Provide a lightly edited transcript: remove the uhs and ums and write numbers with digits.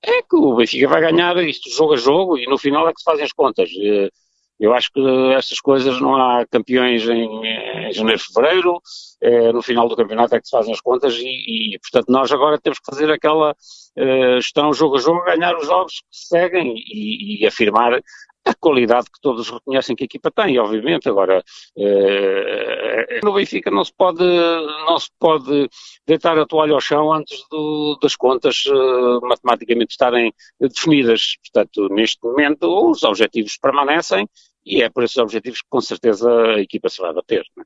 É que o Benfica vai ganhar isto jogo a jogo e no final é que se fazem as contas. Eu acho que estas coisas não há campeões em janeiro, fevereiro, no final do campeonato é que se fazem as contas portanto, nós agora temos que fazer aquela gestão jogo a jogo, ganhar os jogos que se seguem e afirmar a qualidade que todos reconhecem que a equipa tem, obviamente. Agora, no Benfica não se pode deitar a toalha ao chão antes das contas matematicamente estarem definidas. Portanto, neste momento, os objetivos permanecem e é por esses objetivos que, com certeza, a equipa se vai bater. Né?